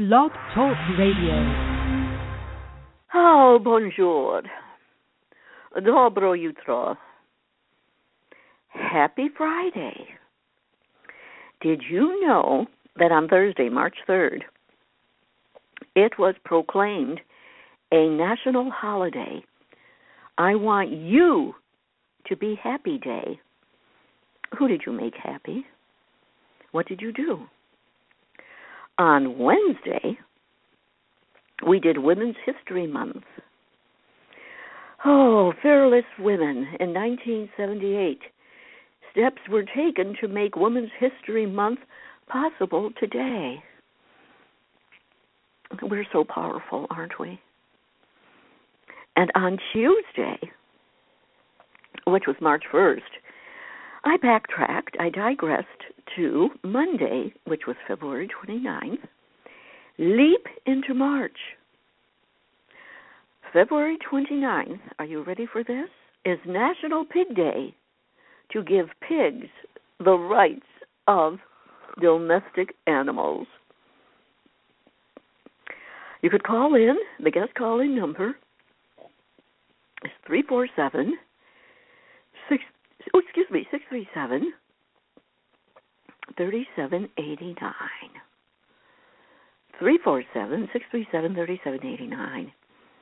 Blog Talk Radio. Oh, bonjour. Dobro jutro. Happy Friday. Did you know that on Thursday, March 3rd, it was proclaimed a national holiday? I want you to be happy day. Who did you make happy? What did you do? On Wednesday, we did Women's History Month. Oh, fearless women. In 1978, steps were taken to make Women's History Month possible today. We're so powerful, aren't we? And on Tuesday, which was March 1st, I backtracked, I digressed to Monday, which was February 29th, leap into March. February 29th, are you ready for this? Is National Pig Day, to give pigs the rights of domestic animals. You could call in, the guest call-in number is 637 3789. 347-637-3789.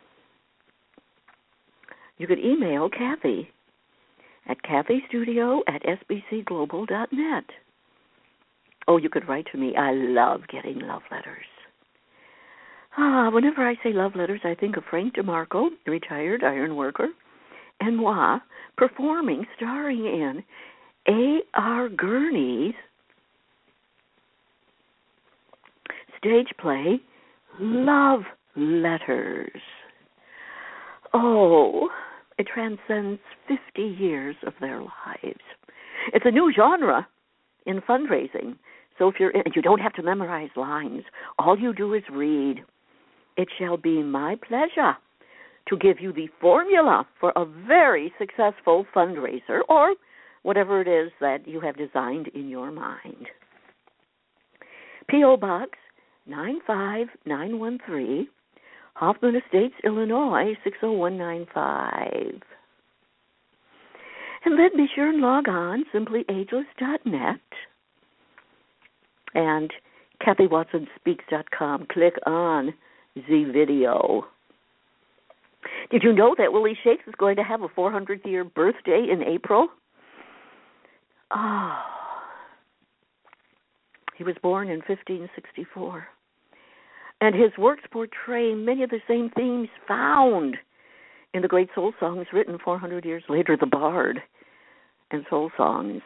You could email Kathy at kathystudio@sbcglobal.net. Oh, you could write to me. I love getting love letters. Whenever I say love letters, I think of Frank DeMarco, retired iron worker, and moi, performing, starring in A.R. Gurney's stage play, Love Letters. Oh, it transcends 50 years of their lives. It's a new genre in fundraising. So if you don't have to memorize lines. All you do is read. It shall be my pleasure to give you the formula for a very successful fundraiser, or whatever it is that you have designed in your mind. P.O. Box 95913, Hoffman Estates, Illinois 60195. And then be sure and log on, simplyageless.net and KathyWatsonSpeaks.com. Click on the video. Did you know that Willie Shakes is going to have a 400th year birthday in April? Oh, he was born in 1564. And his works portray many of the same themes found in the great soul songs written 400 years later, the Bard and soul songs.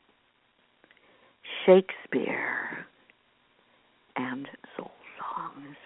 Shakespeare and soul songs.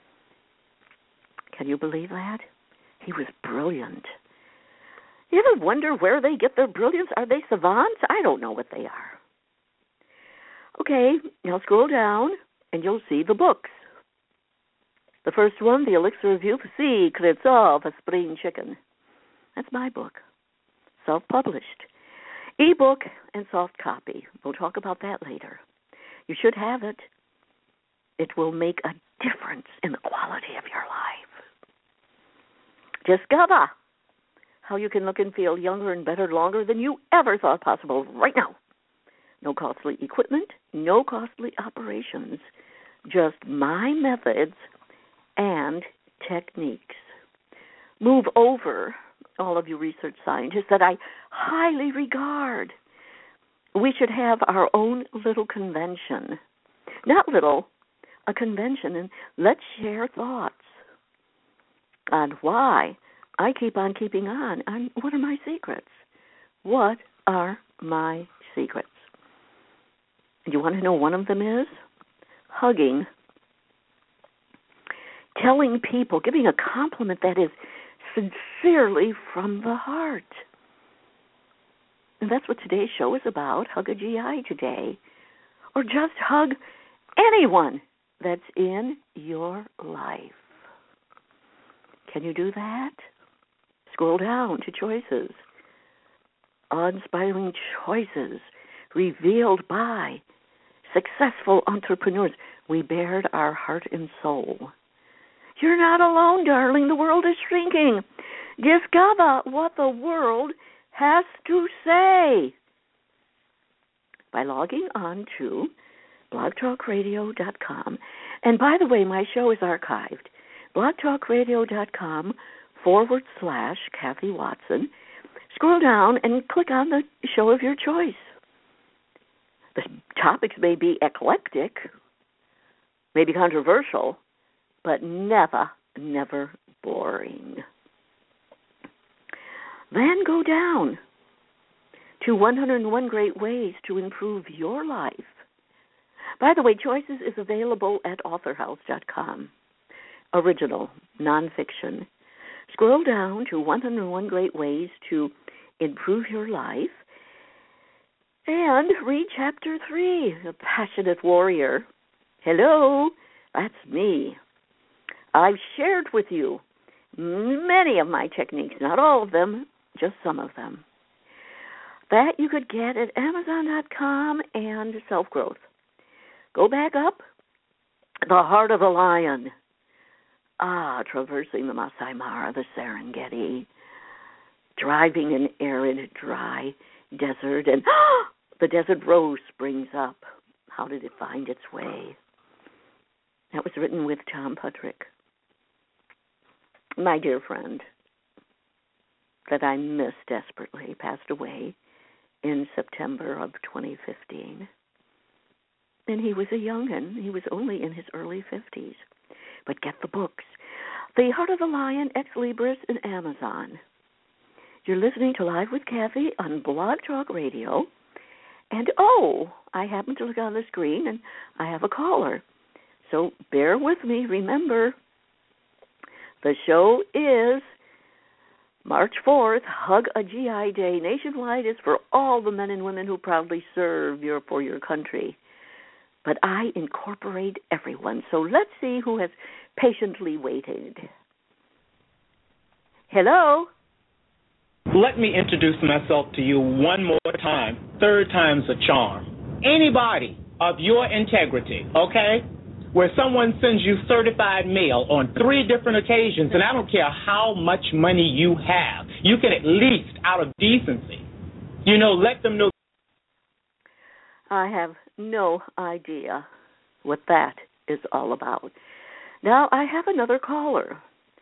Can you believe that? He was brilliant. You ever wonder where they get their brilliance? Are they savants? I don't know what they are. Okay, now scroll down and you'll see the books. The first one, The Elixir of Youth, Secrets of a Spring Chicken. That's my book, self-published. E-book and soft copy. We'll talk about that later. You should have it. It will make a difference in the quality of your life. Discover how you can look and feel younger and better longer than you ever thought possible right now. No costly equipment, no costly operations, just my methods and techniques. Move over, all of you research scientists that I highly regard. We should have our own little convention. Not little, a convention, and let's share thoughts on why I keep on keeping on. And what are my secrets? What are my secrets? You want to know one of them is? Hugging. Telling people, giving a compliment that is sincerely from the heart. And that's what today's show is about. Hug a GI today. Or just hug anyone that's in your life. Can you do that? Scroll down to choices. Awe-inspiring choices revealed by successful entrepreneurs. We bared our heart and soul. You're not alone, darling. The world is shrinking. Discover what the world has to say by logging on to blogtalkradio.com. And by the way, my show is archived. blogtalkradio.com/Kathy Watson. Scroll down and click on the show of your choice. The topics may be eclectic, maybe controversial, but never boring. Then go down to 101 Great Ways to Improve Your Life. By the way, Choices is available at authorhouse.com. Original, nonfiction. Scroll down to 101 Great Ways to Improve Your Life and read Chapter 3, The Passionate Warrior. Hello, that's me. I've shared with you many of my techniques, not all of them, just some of them, that you could get at Amazon.com and Self-Growth. Go back up, The Heart of the Lion. Traversing the Masai Mara, the Serengeti, driving an arid, dry desert, and the desert rose springs up. How did it find its way? That was written with Tom Puttrick, my dear friend, that I miss desperately, passed away in September of 2015. And he was a young'un. He was only in his early 50s. But get the books. The Heart of the Lion, Ex Libris, and Amazon. You're listening to Live with Kathy on Blog Talk Radio. And, I happen to look on the screen, and I have a caller. So bear with me. Remember, the show is March 4th, Hug a GI Day. Nationwide is for all the men and women who proudly serve for your country. But I incorporate everyone. So let's see who has patiently waited. Hello? Let me introduce myself to you one more time. Third time's a charm. Anybody of your integrity, okay, where someone sends you certified mail on 3 different occasions, and I don't care how much money you have, you can at least, out of decency, let them know. I have no idea what that is all about. Now, I have another caller,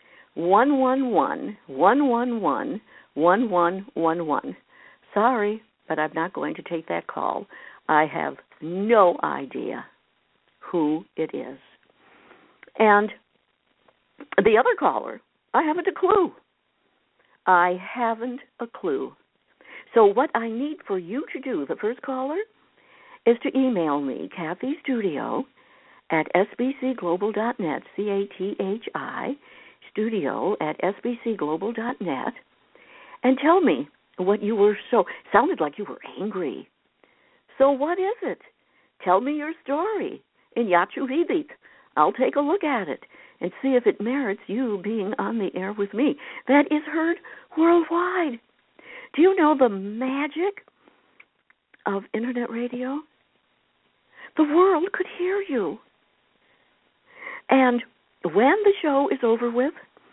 111-111-1111. Sorry, but I'm not going to take that call. I have no idea who it is. And the other caller, I haven't a clue. I haven't a clue. So what I need for you to do, the first caller, is to email me, Kathy Studio, at sbcglobal.net, CATHI, studio at sbcglobal.net, and tell me what you were sounded like you were angry. So what is it? Tell me your story in Yachu Hibit. I'll take a look at it and see if it merits you being on the air with me. That is heard worldwide. Do you know the magic of Internet radio? The world could hear you. And when the show is over with,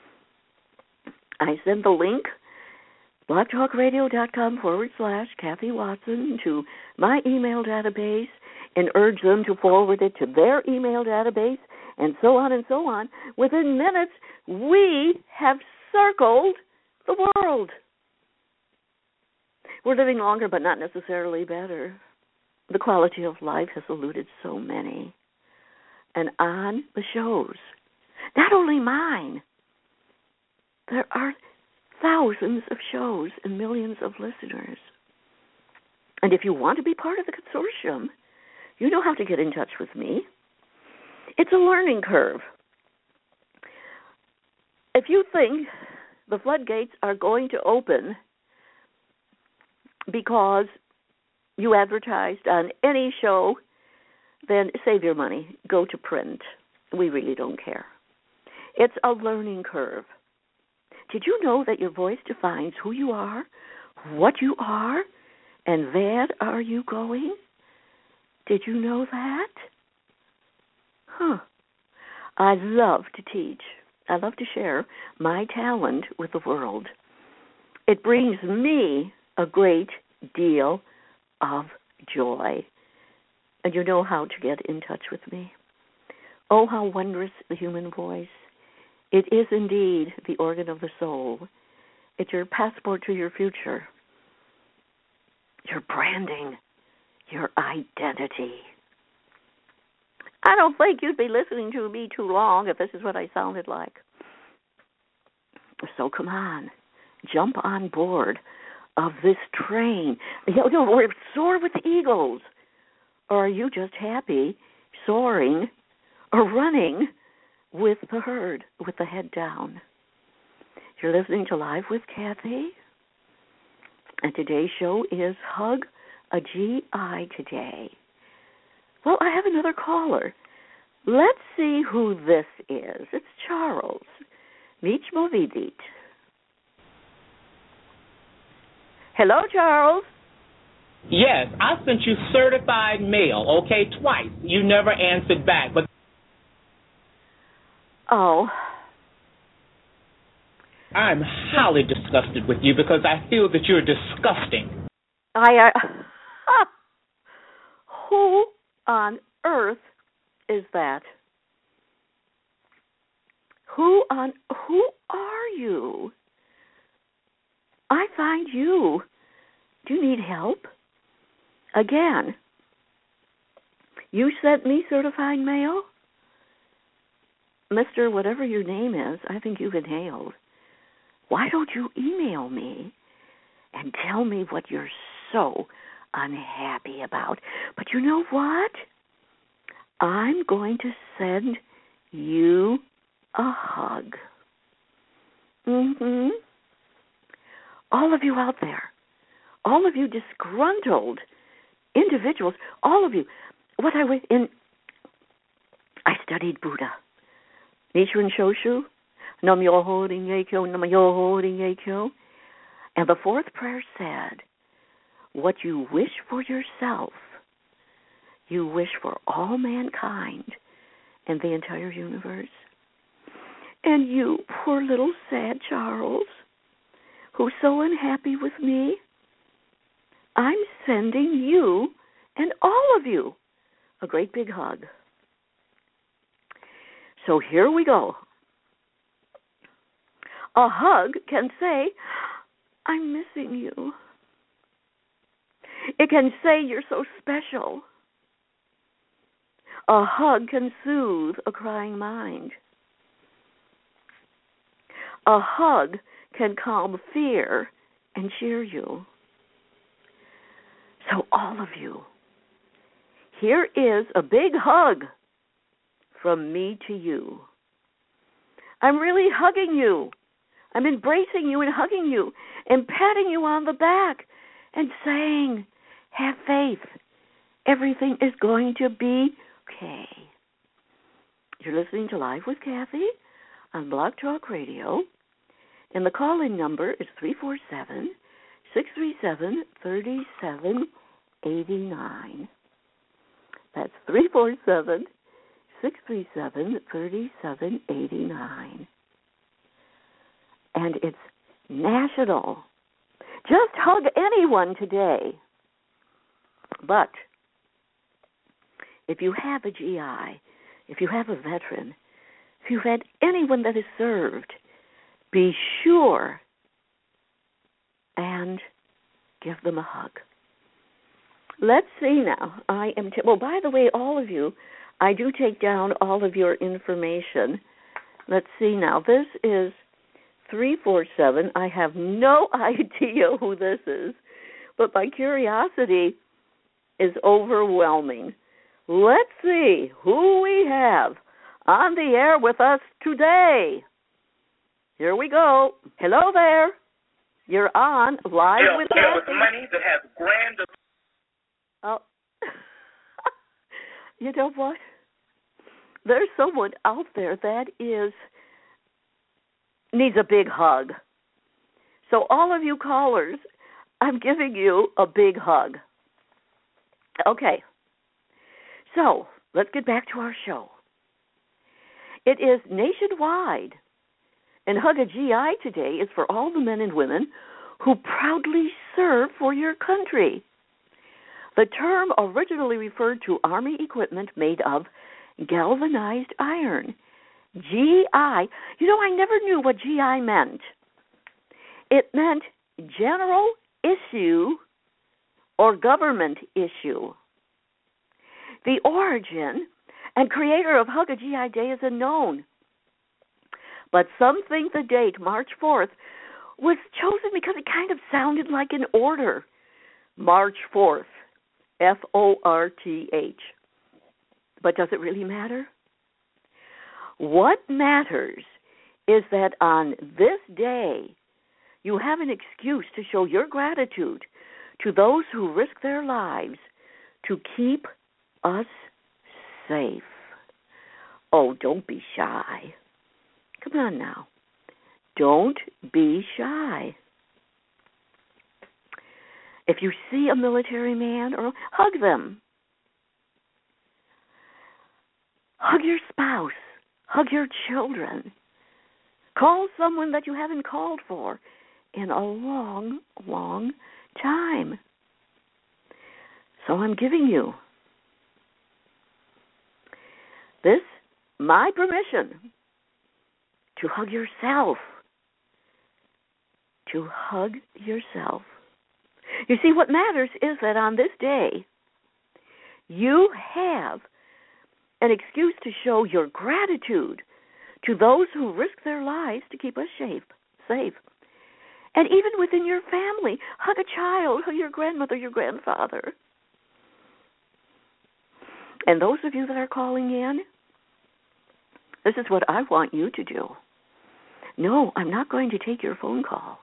I send the link, blogtalkradio.com/Kathy Watson, to my email database and urge them to forward it to their email database, and so on and so on. Within minutes, we have circled the world. We're living longer, but not necessarily better. The quality of life has eluded so many. And on the shows, not only mine, there are thousands of shows and millions of listeners. And if you want to be part of the consortium, you know how to get in touch with me. It's a learning curve. If you think the floodgates are going to open because you advertised on any show, then save your money. Go to print. We really don't care. It's a learning curve. Did you know that your voice defines who you are, what you are, and where are you going? Did you know that? Huh. I love to teach. I love to share my talent with the world. It brings me a great deal of joy. And you know how to get in touch with me. Oh, how wondrous the human voice. It is indeed the organ of the soul. It's your passport to your future, your branding, your identity. I don't think you'd be listening to me too long if this is what I sounded like. So come on, jump on board of this train. We're soar with the eagles. Or are you just happy soaring or running with the herd, with the head down? You're listening to Live with Kathy, and today's show is Hug a GI today. Well, I have another caller. Let's see who this is. It's Charles. Mich Movidit. Hello, Charles. Yes, I sent you certified mail, okay, twice. You never answered back, but... Oh. I'm highly disgusted with you because I feel that you're disgusting. Who on earth is that? Who are you? I find you. Do you need help? Again, you sent me certified mail? Mr. Whatever your name is, I think you've inhaled. Why don't you email me and tell me what you're so unhappy about? But you know what? I'm going to send you a hug. All of you out there, all of you disgruntled individuals, all of you. I studied Buddha. Nichiren Shoshu, Nam-myoho Renge-kyo, Nam-myoho Renge-kyo. And the fourth prayer said, what you wish for yourself, you wish for all mankind and the entire universe. And you, poor little sad Charles, who's so unhappy with me, I'm sending you and all of you a great big hug. So here we go. A hug can say, I'm missing you. It can say you're so special. A hug can soothe a crying mind. A hug can calm fear and cheer you. So all of you, here is a big hug from me to you. I'm really hugging you. I'm embracing you and hugging you and patting you on the back and saying, have faith. Everything is going to be okay. You're listening to Live with Kathy on Blog Talk Radio, and the call-in number is 347-637-3789. That's 347-637-3789. And it's national. Just hug anyone today. But if you have a GI, if you have a veteran, if you've had anyone that has served, be sure and give them a hug. Let's see now. Well, by the way, all of you, I do take down all of your information. Let's see now. This is 347. I have no idea who this is, but my curiosity is overwhelming. Let's see who we have on the air with us today. Here we go. Hello there. You're on Live with us. Yeah, with money that has grand... Oh. You know what? There's someone out there that needs a big hug. So all of you callers, I'm giving you a big hug. Okay. So, let's get back to our show. It is nationwide, and Hug a GI today is for all the men and women who proudly serve for your country. The term originally referred to Army equipment made of galvanized iron. GI. I never knew what GI meant. It meant general issue or government issue. The origin and creator of Hug a GI Day is unknown, but some think the date, March 4th, was chosen because it kind of sounded like an order. March 4th, F-O-R-T-H. But does it really matter? What matters is that on this day, you have an excuse to show your gratitude to those who risk their lives to keep us safe. Oh, don't be shy. Come on now. Don't be shy. If you see a military man, or hug them. Hug your spouse. Hug your children. Call someone that you haven't called for in a long, long time. So I'm giving you this, my permission, to hug yourself. To hug yourself. You see, what matters is that on this day, you have an excuse to show your gratitude to those who risk their lives to keep us safe. And even within your family, hug a child, hug your grandmother, your grandfather. And those of you that are calling in, this is what I want you to do. No, I'm not going to take your phone call.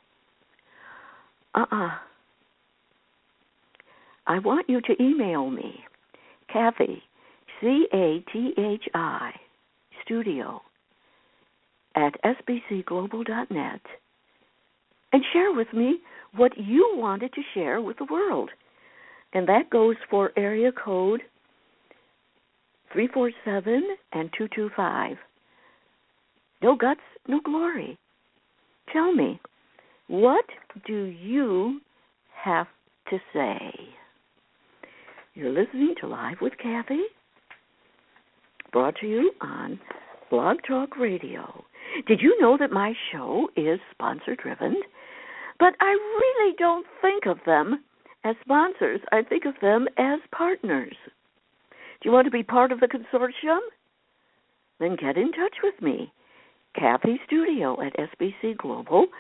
I want you to email me, Cathy, C-A-T-H-I, studio, at sbcglobal.net, and share with me what you wanted to share with the world. And that goes for area code 347 and 225. No guts, no glory. Tell me, what do you have to say? You're listening to Live with Cathy, brought to you on Blog Talk Radio. Did you know that my show is sponsor-driven? But I really don't think of them as sponsors. I think of them as partners. Do you want to be part of the consortium? Then get in touch with me, Cathy Studio at sbcglobal.net.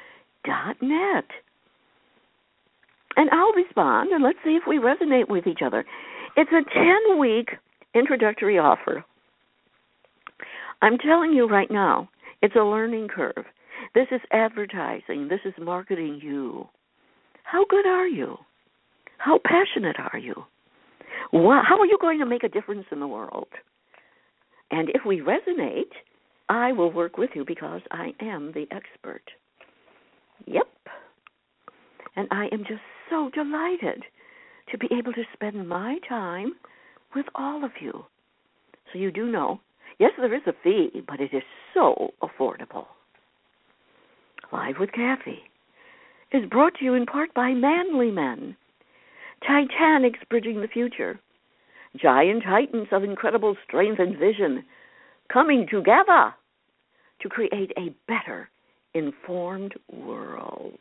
And I'll respond, and let's see if we resonate with each other. It's a 10-week introductory offer. I'm telling you right now, it's a learning curve. This is advertising. This is marketing you. How good are you? How passionate are you? How are you going to make a difference in the world? And if we resonate, I will work with you because I am the expert. Yep. And I am just so delighted to be able to spend my time with all of you. So you do know, yes, there is a fee, but it is so affordable. Live with Cathy is brought to you in part by Manly Men, Titanics bridging the future, giant titans of incredible strength and vision coming together to create a better informed world.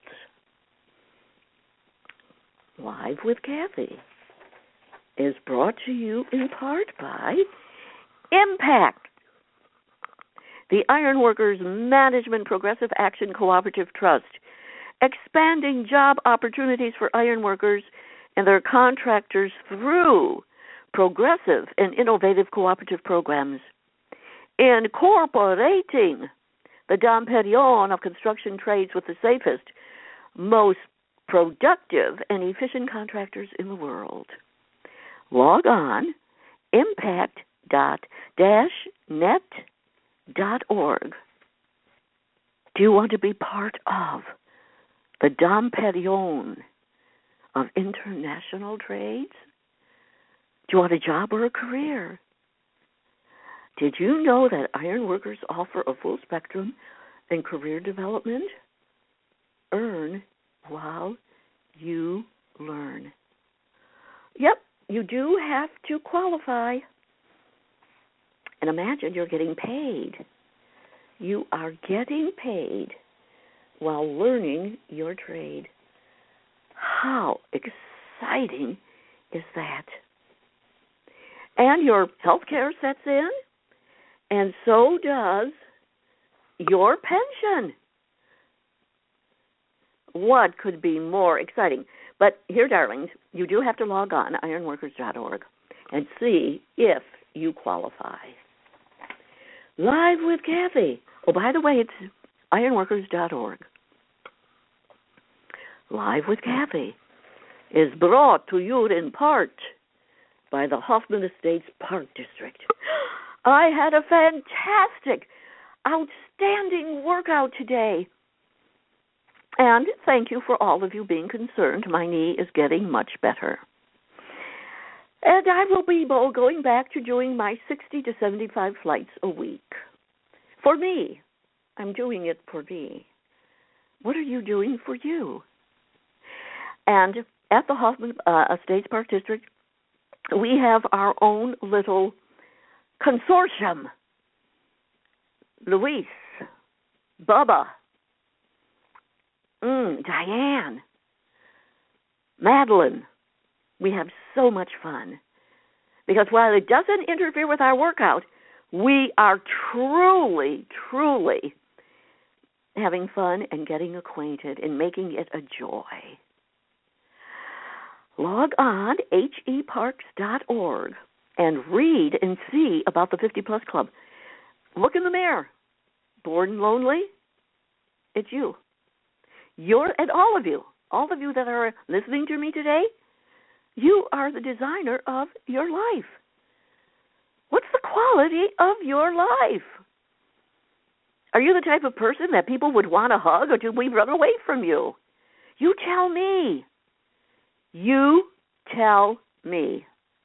Live with Cathy is brought to you in part by Impact, the Ironworkers Management Progressive Action Cooperative Trust, expanding job opportunities for ironworkers and their contractors through progressive and innovative cooperative programs, incorporating the Dom Perignon of construction trades with the safest, most productive and efficient contractors in the world. Log on impact.net.org. Do you want to be part of the Dom Perignon of international trades? Do you want a job or a career? Did you know that ironworkers offer a full spectrum in career development? Earn while you learn. Yep, you do have to qualify. And imagine you're getting paid. You are getting paid while learning your trade. How exciting is that? And your health care sets in, and so does your pension. What could be more exciting? But here, darlings, you do have to log on to ironworkers.org and see if you qualify. Live with Kathy. Oh, by the way, it's ironworkers.org. Live with Kathy is brought to you in part by the Hoffman Estates Park District. I had a fantastic, outstanding workout today. And thank you for all of you being concerned. My knee is getting much better. And I will be going back to doing my 60 to 75 flights a week. For me. I'm doing it for me. What are you doing for you? And at the Hoffman Estates Park District, we have our own little consortium. Luis, Bubba, Diane, Madeline. We have so much fun. Because while it doesn't interfere with our workout, we are truly, truly having fun and getting acquainted and making it a joy. Log on, heparks.org, and read and see about the 50 Plus Club. Look in the mirror. Bored and lonely? It's you. And all of you that are listening to me today, you are the designer of your life. What's the quality of your life? Are you the type of person that people would want to hug, or do we run away from you? You tell me. You tell me.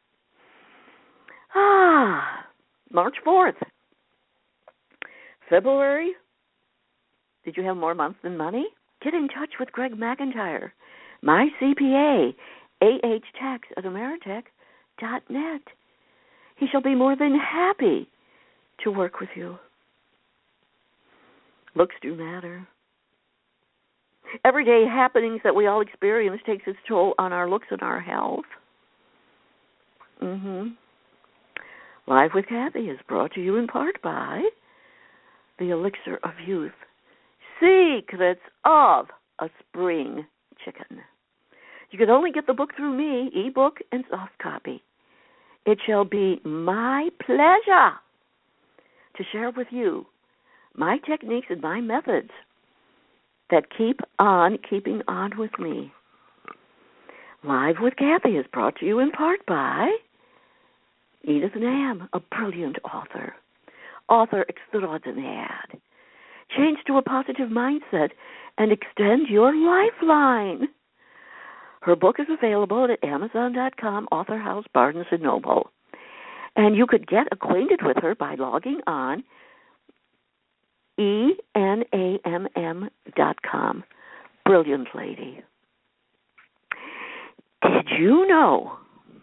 March 4th. February. Did you have more months than money? Get in touch with Greg McIntyre, my CPA, ahtax@ameritech.net. He shall be more than happy to work with you. Looks do matter. Everyday happenings that we all experience takes its toll on our looks and our health. Live with Kathy is brought to you in part by the Elixir of Youth, Secrets of a Spring Chicken. You can only get the book through me, ebook and soft copy. It shall be my pleasure to share with you my techniques and my methods that keep on keeping on with me. Live with Kathy is brought to you in part by Edith Nam, a brilliant author extraordinaire. Change to a positive mindset and extend your lifeline. Her book is available at Amazon.com, Author House, Barnes & Noble. And you could get acquainted with her by logging on ENAMM.com. Brilliant lady. Did you know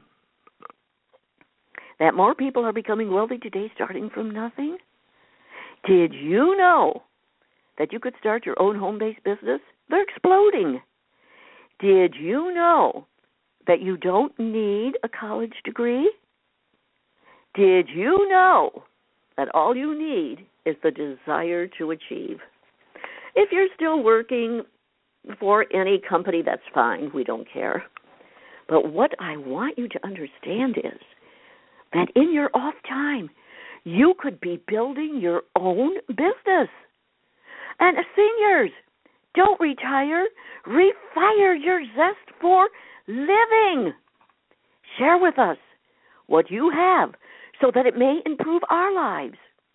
that more people are becoming wealthy today starting from nothing? Did you know that you could start your own home-based business? They're exploding. Did you know that you don't need a college degree? Did you know that all you need is the desire to achieve? If you're still working for any company, that's fine. We don't care. But what I want you to understand is that in your off time, you could be building your own business. And seniors, don't retire. Refire your zest for living. Share with us what you have so that it may improve our lives.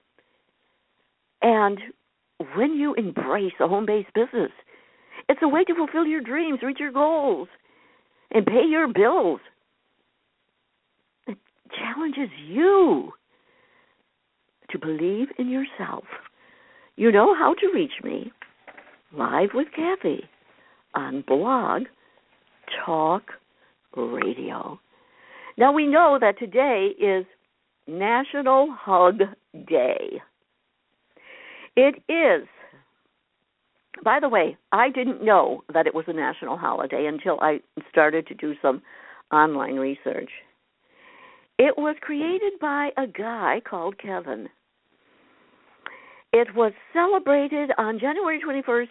And when you embrace a home-based business, it's a way to fulfill your dreams, reach your goals, and pay your bills. It challenges you to believe in yourself. You know how to reach me, Live with Kathy, on Blog Talk Radio. Now, we know that today is National Hug Day. It is. By the way, I didn't know that it was a national holiday until I started to do some online research. It was created by a guy called Kevin. It was celebrated on January 21st,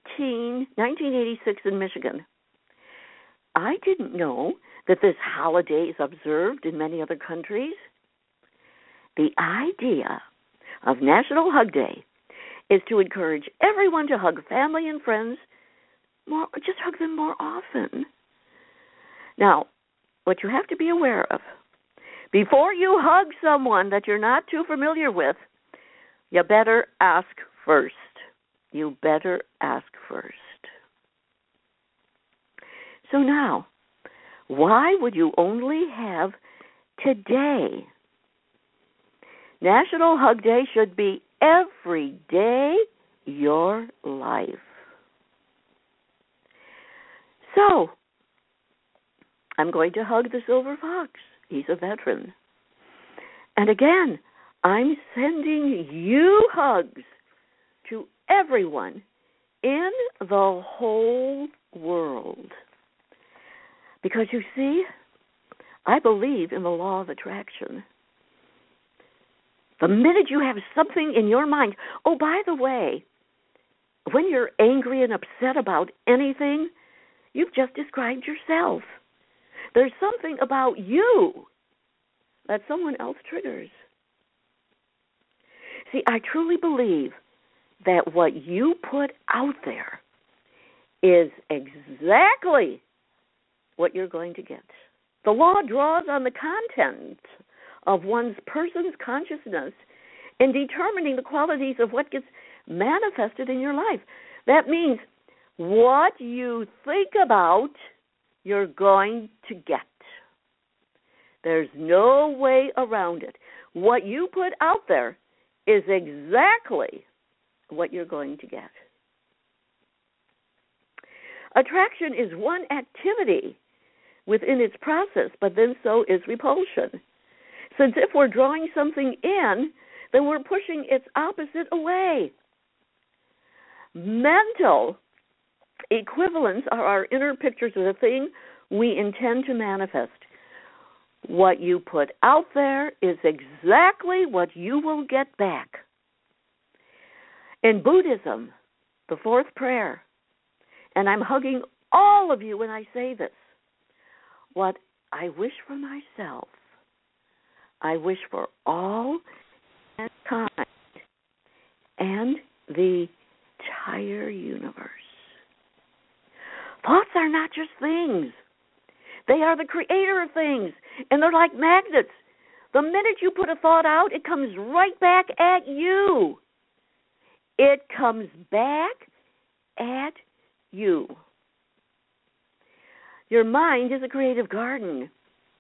1986 in Michigan. I didn't know that this holiday is observed in many other countries. The idea of National Hug Day is to encourage everyone to hug family and friends more, just hug them more often. Now, what you have to be aware of, before you hug someone that you're not too familiar with, you better ask first. You better ask first. So now, why would you only have today? National Hug Day should be every day your life. So, I'm going to hug the silver fox. He's a veteran. And again, I'm sending you hugs to everyone in the whole world. Because you see, I believe in the law of attraction. The minute you have something in your mind, oh, by the way, when you're angry and upset about anything, you've just described yourself. There's something about you that someone else triggers. See, I truly believe that what you put out there is exactly what you're going to get. The law draws on the content of one's person's consciousness in determining the qualities of what gets manifested in your life. That means what you think about, you're going to get. There's no way around it. What you put out there is exactly what you're going to get. Attraction is one activity within its process, but then so is repulsion. Since if we're drawing something in, then we're pushing its opposite away. Mental equivalents are our inner pictures of the thing we intend to manifest. What you put out there is exactly what you will get back. In Buddhism, the fourth prayer, and I'm hugging all of you when I say this, what I wish for myself, I wish for all mankind and the entire universe. Thoughts are not just things. They are the creator of things, and they're like magnets. The minute you put a thought out, it comes right back at you. It comes back at you. Your mind is a creative garden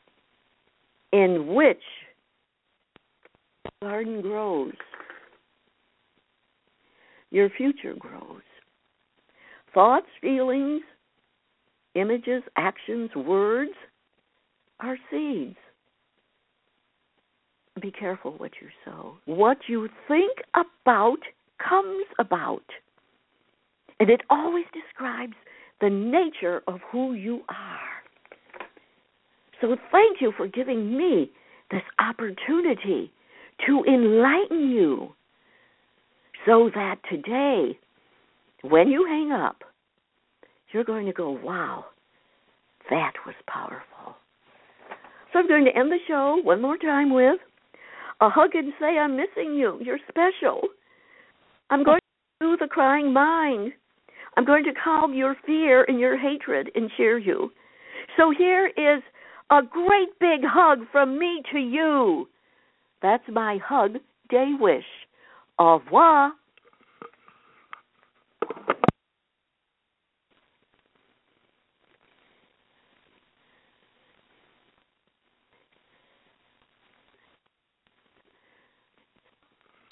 in which the garden grows. Your future grows. Thoughts, feelings, images, actions, words are seeds. Be careful what you sow. What you think about comes about. And it always describes the nature of who you are. So thank you for giving me this opportunity to enlighten you so that today, when you hang up, you're going to go, wow, that was powerful. So I'm going to end the show one more time with a hug and say, I'm missing you. You're special. I'm going to do the crying mind. I'm going to calm your fear and your hatred and cheer you. So here is a great big hug from me to you. That's my hug day wish. Au revoir.